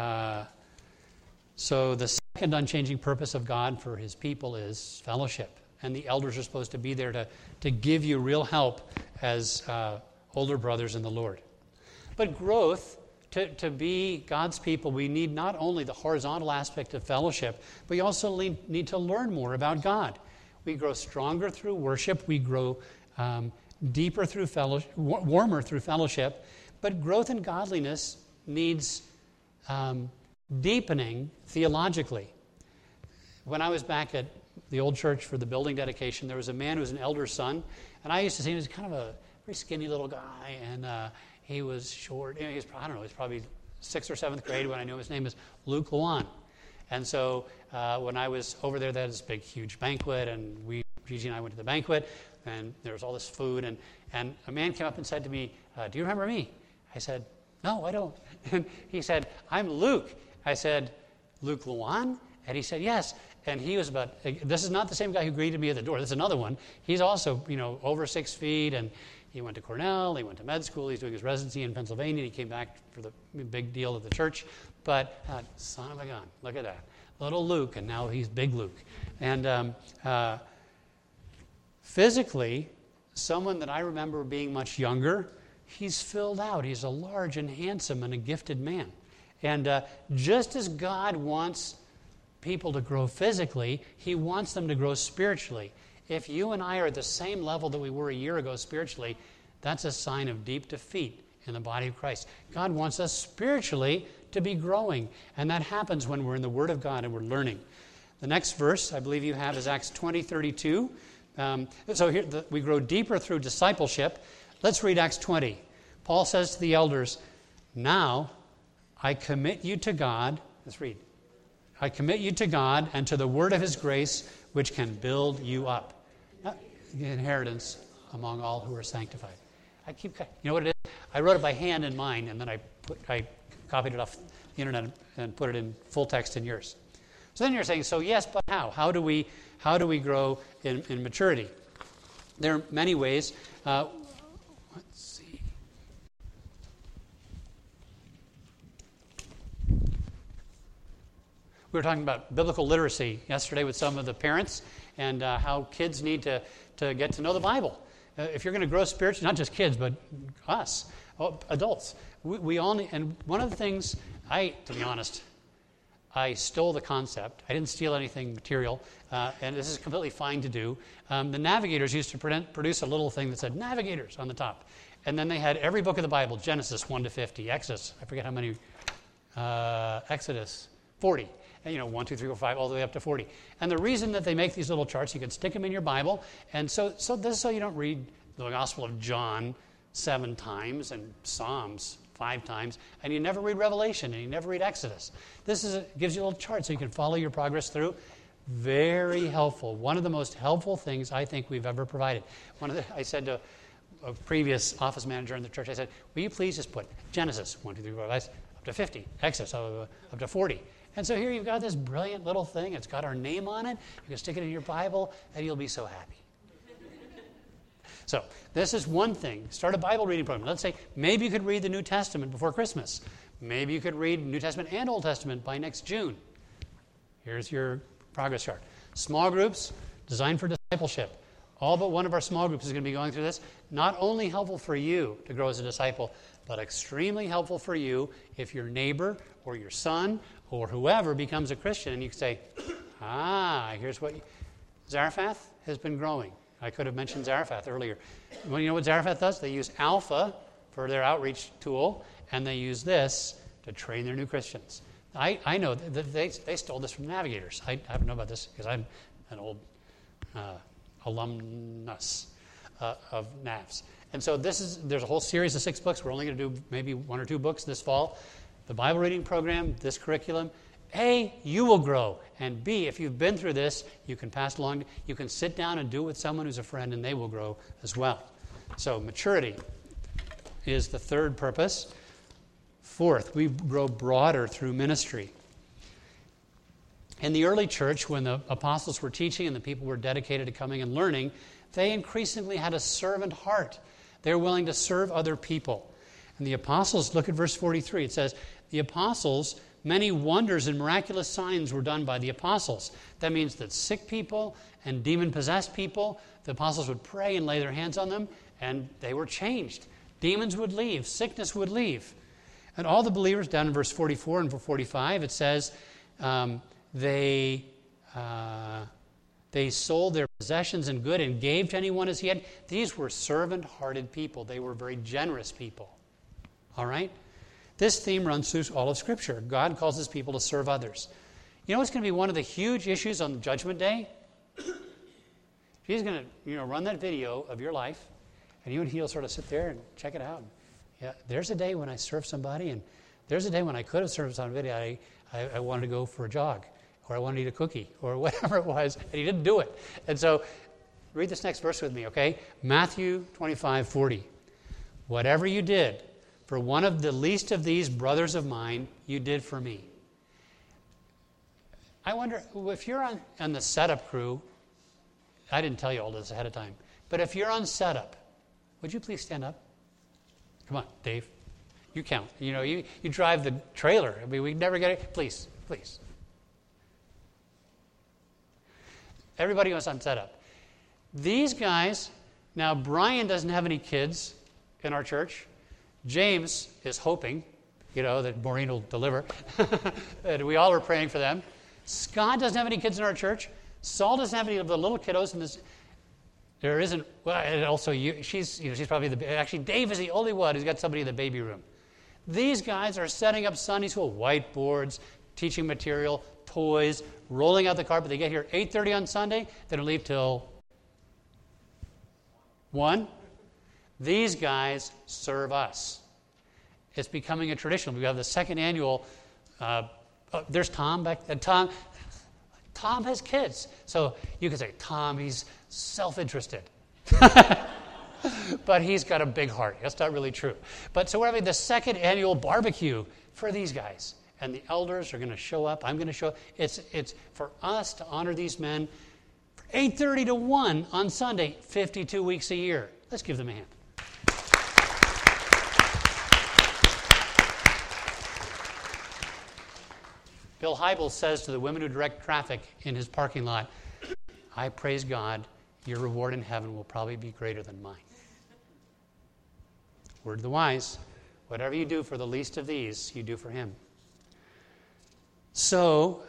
the second unchanging purpose of God for his people is fellowship. And the elders are supposed to be there to give you real help as older brothers in the Lord. But growth, to be God's people, we need not only the horizontal aspect of fellowship, but we also need to learn more about God. We grow stronger through worship. We grow deeper through fellowship, warmer through fellowship. But growth in godliness needs deepening theologically. When I was back at the old church for the building dedication, there was a man who was an elder's son, and I used to see him as kind of a very skinny little guy, and he was short. He was probably 6th or 7th grade when I knew him. His name is Luke Luan. And so when I was over there, they had this big, huge banquet, and Gigi and I went to the banquet, and there was all this food, and a man came up and said to me, do you remember me? I said, no, I don't. And he said, I'm Luke. I said, Luke Luan? And he said, yes. And he was this is not the same guy who greeted me at the door. This is another one. He's also, over 6 feet, and he went to Cornell, he went to med school, he's doing his residency in Pennsylvania, and he came back for the big deal of the church. But, son of a gun, look at that. Little Luke, and now he's big Luke. And physically, someone that I remember being much younger, he's filled out. He's a large and handsome and a gifted man. And just as God wants people to grow physically, he wants them to grow spiritually. If you and I are at the same level that we were a year ago spiritually, that's a sign of deep defeat in the body of Christ. God wants us spiritually to be growing, and that happens when we're in the Word of God and we're learning. The next verse, I believe you have, is Acts 20:32. So here we grow deeper through discipleship. Let's read Acts 20. Paul says to the elders, "Now I commit you to God." Let's read. "I commit you to God and to the word of his grace, which can build you up." The inheritance among all who are sanctified. You know what it is? I wrote it by hand in mine, and then I copied it off the internet and put it in full text in yours. So then you're saying, so yes, but how? How do we grow in maturity? There are many ways. Let's see. We were talking about biblical literacy yesterday with some of the parents and how kids need to get to know the Bible. If you're going to grow spiritually, not just kids, but us, adults, we all need. And one of the things, to be honest, I stole the concept. I didn't steal anything material, and this is completely fine to do. The Navigators used to produce a little thing that said Navigators on the top. And then they had every book of the Bible, Genesis 1 to 50, Exodus, I forget how many, Exodus 40. And 1, 2, 3, 4, 5, all the way up to 40. And the reason that they make these little charts, you can stick them in your Bible, and so this is so you don't read the Gospel of John 7 times and Psalms 5 times, and you never read Revelation, and you never read Exodus. This gives you a little chart so you can follow your progress through. Very helpful. One of the most helpful things I think we've ever provided. I said to a previous office manager in the church, I said, will you please just put Genesis 1, 2, 3, 4, 5, up to 50, Exodus up to 40. And so here you've got this brilliant little thing. It's got our name on it. You can stick it in your Bible, and you'll be so happy. So this is one thing. Start a Bible reading program. Let's say maybe you could read the New Testament before Christmas. Maybe you could read New Testament and Old Testament by next June. Here's your progress chart. Small groups designed for discipleship. All but one of our small groups is going to be going through this. Not only helpful for you to grow as a disciple, but extremely helpful for you if your neighbor or your son or whoever becomes a Christian, and you can say, here's what Zarephath has been growing. I could have mentioned Zarephath earlier. Well, you know what Zarephath does? They use Alpha for their outreach tool, and they use this to train their new Christians. I know that they stole this from Navigators. I haven't known about this because I'm an old alumnus of NAVS. And so there's a whole series of 6 books. We're only going to do maybe 1 or 2 books this fall. The Bible reading program, this curriculum. A, you will grow. And B, if you've been through this, you can pass along. You can sit down and do it with someone who's a friend, and they will grow as well. So maturity is the third purpose. Fourth, we grow broader through ministry. In the early church, when the apostles were teaching and the people were dedicated to coming and learning, they increasingly had a servant heart. They were willing to serve other people. And the apostles, look at verse 43. It says, the apostles, many wonders and miraculous signs were done by the apostles. That means that sick people and demon-possessed people, the apostles would pray and lay their hands on them, and they were changed. Demons would leave. Sickness would leave. And all the believers, down in verse 44 and 45, it says, they sold their possessions and good and gave to anyone as he had. These were servant-hearted people. They were very generous people. All right? This theme runs through all of Scripture. God calls his people to serve others. You know what's going to be one of the huge issues on Judgment Day? He's going to run that video of your life, and you and he'll sort of sit there and check it out. Yeah, there's a day when I served somebody, and there's a day when I could have served somebody. I wanted to go for a jog, or I wanted to eat a cookie, or whatever it was, and he didn't do it. And so, read this next verse with me, okay? Matthew 25:40. Whatever you did for one of the least of these brothers of mine, you did for me. I wonder, if you're on the setup crew, I didn't tell you all this ahead of time, but if you're on setup, would you please stand up? Come on, Dave. You count. You drive the trailer. I mean, we never get it. Please. Everybody was on setup. These guys Now, Brian doesn't have any kids in our church. James is hoping, that Maureen will deliver. And we all are praying for them. Scott doesn't have any kids in our church. Saul doesn't have any of the little kiddos in this. There isn't. Well, and also she's probably actually Dave is the only one who's got somebody in the baby room. These guys are setting up Sunday school whiteboards, teaching material, toys, rolling out the carpet. They get here 8:30 on Sunday. They don't leave till 1. These guys serve us. It's becoming a tradition. We have the second annual. There's Tom back there. Tom has kids. So you can say, Tom, he's self-interested. But he's got a big heart. That's not really true. But so we're having the second annual barbecue for these guys. And the elders are going to show up. I'm going to show up. It's for us to honor these men. 8:30 to 1 on Sunday, 52 weeks a year. Let's give them a hand. Bill Hybels says to the women who direct traffic in his parking lot, I praise God, your reward in heaven will probably be greater than mine. Word of the wise, whatever you do for the least of these, you do for him. So,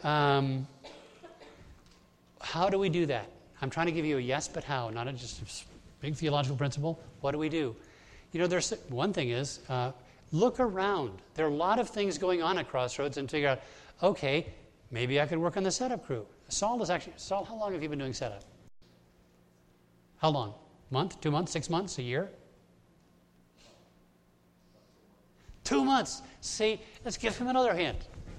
how do we do that? I'm trying to give you a yes, but how, not just a big theological principle. What do we do? There's one thing is, look around. There are a lot of things going on at Crossroads and figure out, okay, maybe I could work on the setup crew. Saul, how long have you been doing setup? How long? Month, 2 months, 6 months, a year? 2 months. See, let's give him another hand.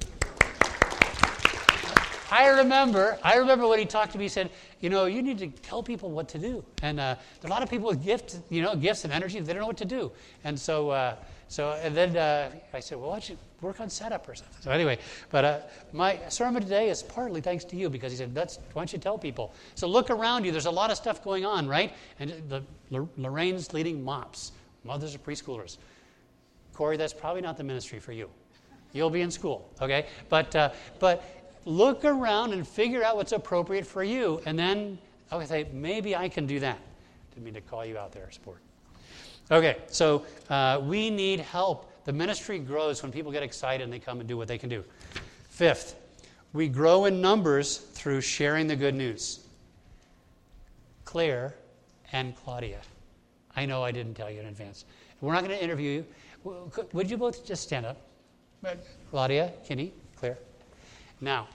I remember when he talked to me, he said, you need to tell people what to do. And there are a lot of people with gifts and energy, they don't know what to do. And so then I said, well, why don't you work on setup or something? So anyway, but my sermon today is partly thanks to you because he said, why don't you tell people? So look around you. There's a lot of stuff going on, right? And Lorraine's leading MOPS, mothers of preschoolers. Corey, that's probably not the ministry for you. You'll be in school, okay? But look around and figure out what's appropriate for you. And then I would say, maybe I can do that. Didn't mean to call you out there, sport. Okay, so we need help. The ministry grows when people get excited and they come and do what they can do. Fifth, we grow in numbers through sharing the good news. Claire and Claudia. I know I didn't tell you in advance. We're not going to interview you. Would you both just stand up? Claudia, Kinney, Claire. Now,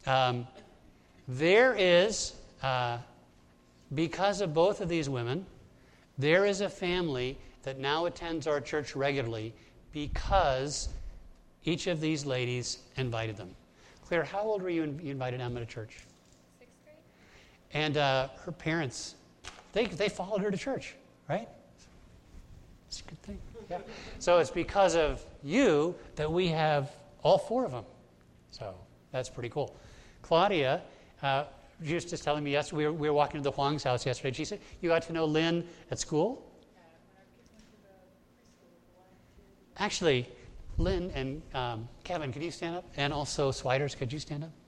there is, because of both of these women, there is a family that now attends our church regularly because each of these ladies invited them. Claire, how old were you when you invited Emma to church? 6th grade. And her parents, they followed her to church, right? It's a good thing. Yeah. So it's because of you that we have all 4 of them. So that's pretty cool. Claudia, she was just telling me yesterday, we were walking to the Huang's house yesterday. She said, you got to know Lynn at school? Yeah, when our kids went to the preschool. Actually, Lynn and Kevin, could you stand up? And also Swiders, could you stand up?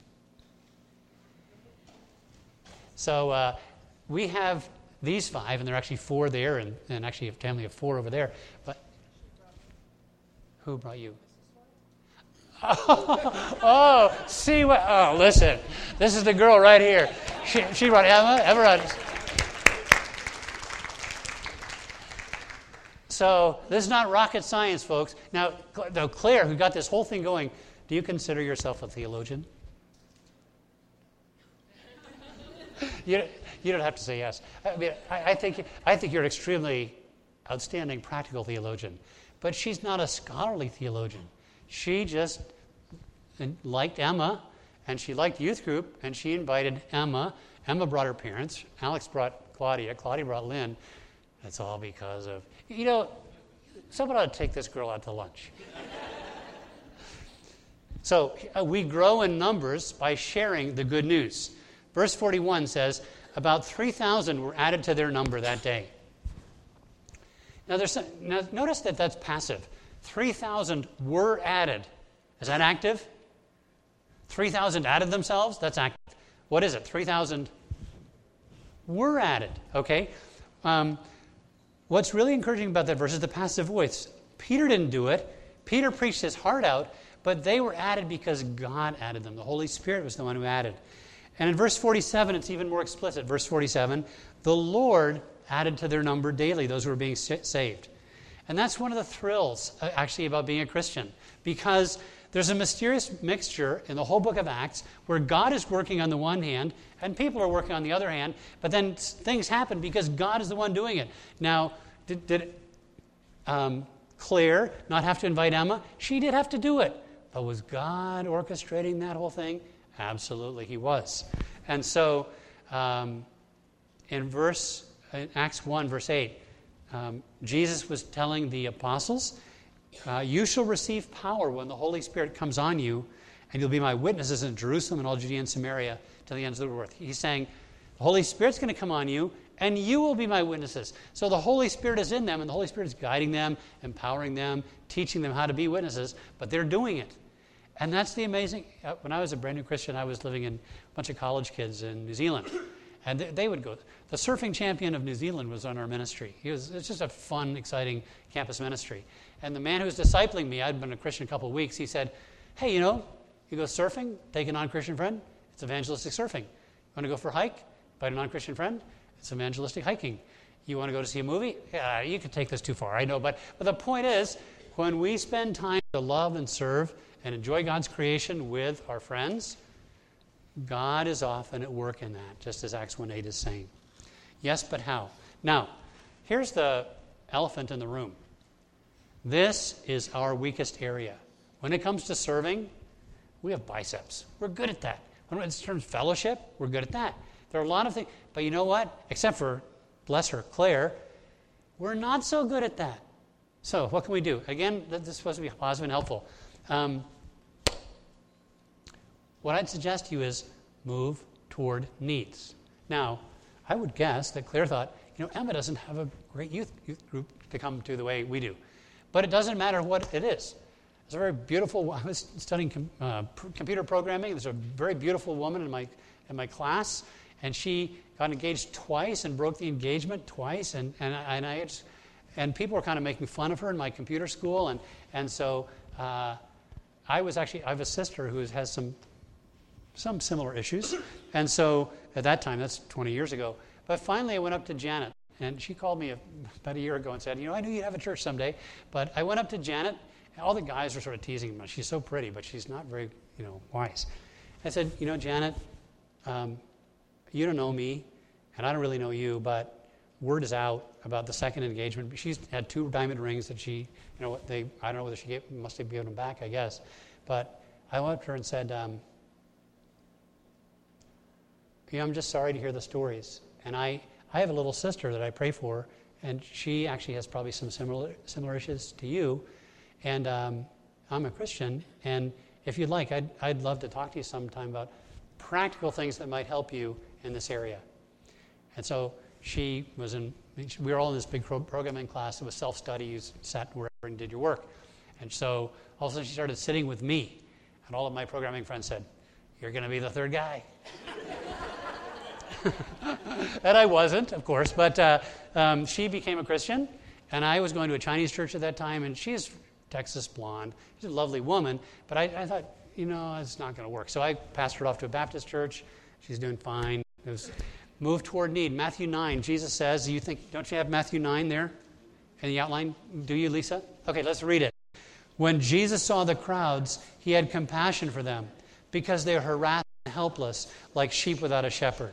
So we have these 5, and there are actually 4 there, and actually a family of 4 over there. But who brought you? See what? Oh, listen. This is the girl right here. She brought Emma. So this is not rocket science, folks. Now, Claire, who got this whole thing going, do you consider yourself a theologian? You don't have to say yes. I mean, I think you're an extremely outstanding practical theologian, but she's not a scholarly theologian. She just liked Emma, and she liked youth group, and she invited Emma. Emma brought her parents. Alex brought Claudia. Claudia brought Lynn. That's all because of, someone ought to take this girl out to lunch. So we grow in numbers by sharing the good news. Verse 41 says, about 3,000 were added to their number that day. Now notice that that's passive. 3,000 were added. Is that active? 3,000 added themselves? That's active. What is it? 3,000 were added. Okay? What's really encouraging about that verse is the passive voice. Peter didn't do it. Peter preached his heart out, but they were added because God added them. The Holy Spirit was the one who added. And in verse 47, it's even more explicit. Verse 47, the Lord added to their number daily those who were being saved. And that's one of the thrills, actually, about being a Christian, because there's a mysterious mixture in the whole book of Acts where God is working on the one hand and people are working on the other hand, but then things happen because God is the one doing it. Now, did Claire not have to invite Emma? She did have to do it. But was God orchestrating that whole thing? Absolutely, he was. And so in Acts 1, verse 8, Jesus was telling the apostles, you shall receive power when the Holy Spirit comes on you, and you'll be my witnesses in Jerusalem and all Judea and Samaria to the ends of the earth. He's saying, the Holy Spirit's going to come on you, and you will be my witnesses. So the Holy Spirit is in them, and the Holy Spirit is guiding them, empowering them, teaching them how to be witnesses, but they're doing it. And that's the amazing... When I was a brand new Christian, I was living in a bunch of college kids in New Zealand, and they would go... The surfing champion of New Zealand was on our ministry. It's just a fun, exciting campus ministry. And the man who was discipling me, I'd been a Christian a couple of weeks, he said, hey, you go surfing, take a non-Christian friend, it's evangelistic surfing. You want to go for a hike, invite a non-Christian friend, it's evangelistic hiking. You want to go to see a movie? Yeah, you could take this too far, I know. But the point is, when we spend time to love and serve and enjoy God's creation with our friends, God is often at work in that, just as Acts 1:8 is saying. Yes, but how? Now, here's the elephant in the room. This is our weakest area. When it comes to serving, we have biceps. We're good at that. When it terms of fellowship, we're good at that. There are a lot of things. But you know what? Except for, bless her, Claire, we're not so good at that. So what can we do? Again, this is supposed to be positive and helpful. What I'd suggest to you is move toward needs. Now, I would guess that Claire thought, Emma doesn't have a great youth group to come to the way we do. But it doesn't matter what it is. It's a very beautiful... I was studying computer programming. There's a very beautiful woman in my class, and she got engaged twice and broke the engagement twice, and people were kind of making fun of her in my computer school, and so I have a sister who has some similar issues, and so at that time, that's 20 years ago, but finally I went up to Janet, and she called me about a year ago and said, I knew you'd have a church someday, but I went up to Janet, and all the guys were sort of teasing me. She's so pretty, but she's not very, wise. I said, Janet, you don't know me, and I don't really know you, but word is out about the second engagement. She's had 2 diamond rings that she, I don't know whether she must have given them back, I guess. But I went up to her and said, I'm just sorry to hear the stories. And I have a little sister that I pray for, and she actually has probably some similar issues to you. And I'm a Christian, and if you'd like, I'd love to talk to you sometime about practical things that might help you in this area. And so we were all in this big programming class. It was self-study. You sat wherever and did your work. And so all of a sudden she started sitting with me, and all of my programming friends said, you're going to be the third guy. And I wasn't, of course, but she became a Christian, and I was going to a Chinese church at that time, and she's Texas blonde. She's a lovely woman, but I thought, it's not going to work. So I passed her off to a Baptist church. She's doing fine. It was move toward need. Matthew 9, Jesus says, don't you have Matthew 9 there in the outline? Do you, Lisa? Okay, let's read it. When Jesus saw the crowds, he had compassion for them because they were harassed and helpless like sheep without a shepherd.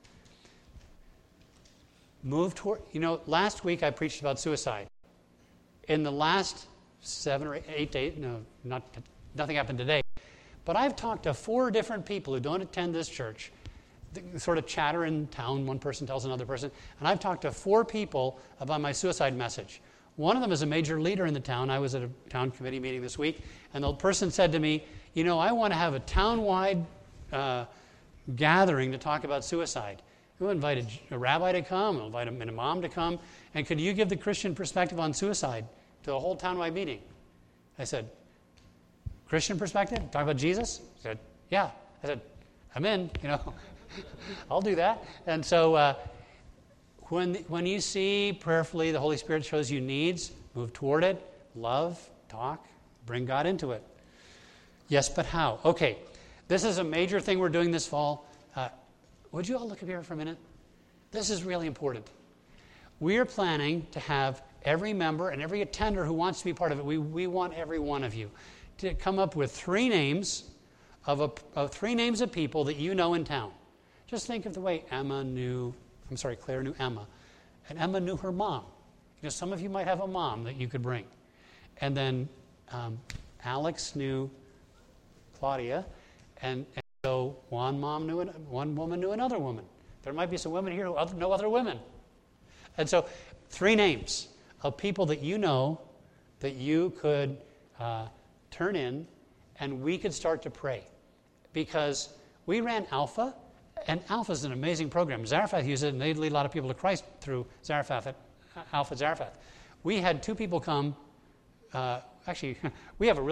Move toward, last week I preached about suicide. In the last 7 or 8 days, nothing happened today, but I've talked to 4 different people who don't attend this church, sort of chatter in town, one person tells another person, and I've talked to 4 people about my suicide message. One of them is a major leader in the town. I was at a town committee meeting this week, and the person said to me, I want to have a town-wide gathering to talk about suicide. We invited a rabbi to come, we'll invite an imam to come, and could you give the Christian perspective on suicide to a whole town-wide meeting? I said, Christian perspective? Talk about Jesus? He said, yeah. I said, I'm in, I'll do that. And so When you see prayerfully the Holy Spirit shows you needs, move toward it, love, talk, bring God into it. Yes, but how? Okay, this is a major thing we're doing this fall. Would you all look up here for a minute? This is really important. We are planning to have every member and every attender who wants to be part of it, we want every one of you to come up with three names of people that you know in town. Just think of the way Claire knew Emma. And Emma knew her mom. Some of you might have a mom that you could bring. And then Alex knew Claudia. And so one woman knew another woman. There might be some women here who know other women. And so 3 names of people that you know that you could turn in, and we could start to pray. Because we ran Alpha, and Alpha is an amazing program. Zarephath used it, and they lead a lot of people to Christ through Zarephath, Alpha Zarephath. We had 2 people come. Actually, we have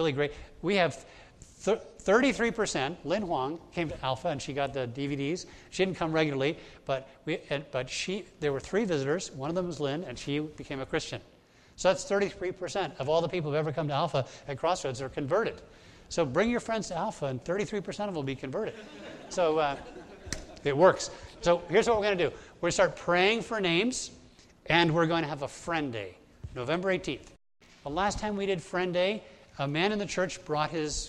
33%. Lynn Huang came to Alpha, and she got the DVDs. She didn't come regularly, but there were 3 visitors. One of them was Lynn, and she became a Christian. So that's 33% of all the people who've ever come to Alpha at Crossroads are converted. So bring your friends to Alpha, and 33% of them will be converted. So it works. So here's what we're going to do. We're going to start praying for names, and we're going to have a Friend Day, November 18th. The last time we did Friend Day, a man in the church brought his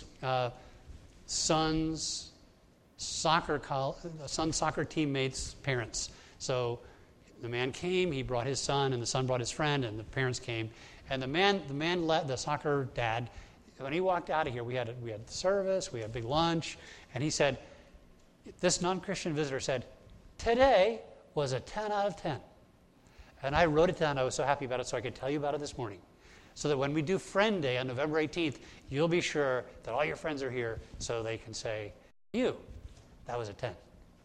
son's soccer teammates' parents. So the man came, he brought his son, and the son brought his friend, and the parents came. And the soccer dad, when he walked out of here, we had service, we had a big lunch, and he said, this non-Christian visitor said, today was a 10 out of 10. And I wrote it down. I was so happy about it, so I could tell you about it this morning. So that when we do Friend Day on November 18th, you'll be sure that all your friends are here so they can say, that was a 10.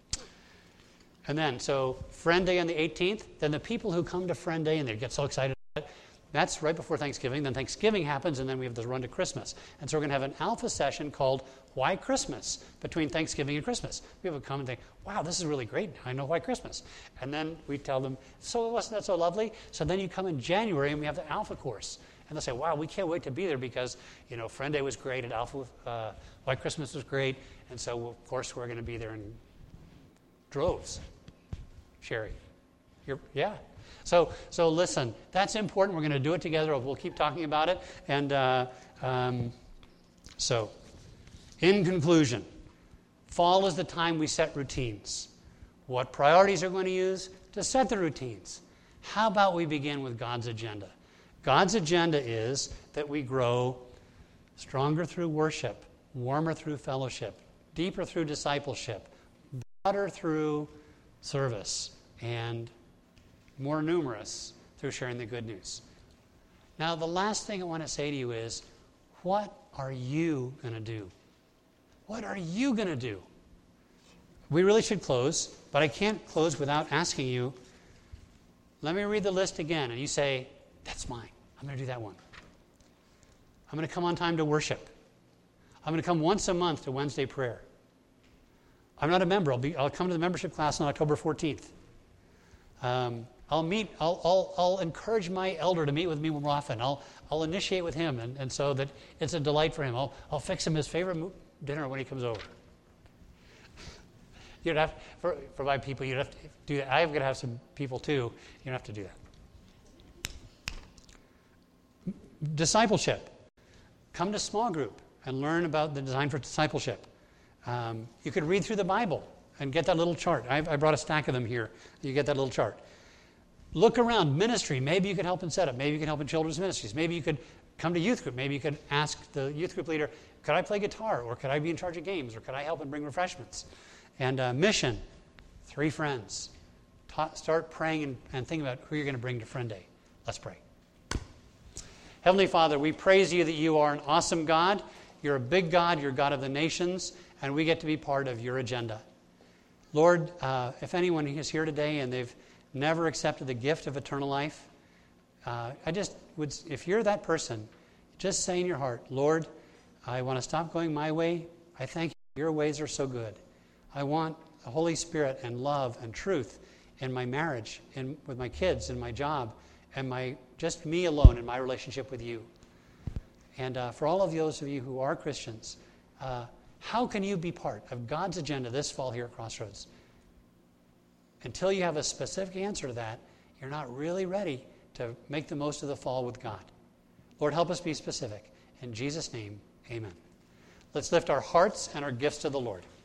And then, so Friend Day on the 18th, then the people who come to Friend Day and they get so excited about it, that's right before Thanksgiving. Then Thanksgiving happens, and then we have the run to Christmas. And so we're going to have an Alpha session called Why Christmas, between Thanksgiving and Christmas. People come and think, wow, this is really great. I know why Christmas. And then we tell them, so wasn't that so lovely? So then you come in January, and we have the Alpha course. And they'll say, wow, we can't wait to be there because, Friend Day was great, and Alpha, White Christmas was great, and so, of course, we're going to be there in droves. Sherry. Yeah. So listen, that's important. We're going to do it together. We'll keep talking about it. And so, in conclusion, fall is the time we set routines. What priorities are we going to use to set the routines? How about we begin with God's agenda? God's agenda is that we grow stronger through worship, warmer through fellowship, deeper through discipleship, broader through service, and more numerous through sharing the good news. Now, the last thing I want to say to you is, what are you going to do? What are you going to do? We really should close, but I can't close without asking you, let me read the list again, and you say, that's mine. I'm going to do that one. I'm going to come on time to worship. I'm going to come once a month to Wednesday prayer. I'm not a member. I'll come to the membership class on October 14th. I'll encourage my elder to meet with me more often. I'll initiate with him, and so that it's a delight for him. I'll fix him his favorite dinner when he comes over. You'd have to provide people. You'd have to do that. I'm going to have some people too. You don't have to do that. Discipleship. Come to small group and learn about the design for discipleship. You could read through the Bible and get that little chart. I brought a stack of them here. You get that little chart. Look around. Ministry. Maybe you could help in setup. Maybe you can help in children's ministries. Maybe you could come to youth group. Maybe you could ask the youth group leader, could I play guitar? Or could I be in charge of games? Or could I help and bring refreshments? And mission. 3 friends. Start praying and think about who you're going to bring to Friend Day. Let's pray. Heavenly Father, we praise you that you are an awesome God. You're a big God. You're God of the nations. And we get to be part of your agenda. Lord, if anyone is here today and they've never accepted the gift of eternal life, if you're that person, just say in your heart, Lord, I want to stop going my way. I thank you. Your ways are so good. I want the Holy Spirit and love and truth in my marriage, with my kids, in my job, and just me alone in my relationship with you. And for all of those of you who are Christians, how can you be part of God's agenda this fall here at Crossroads? Until you have a specific answer to that, you're not really ready to make the most of the fall with God. Lord, help us be specific. In Jesus' name, amen. Let's lift our hearts and our gifts to the Lord.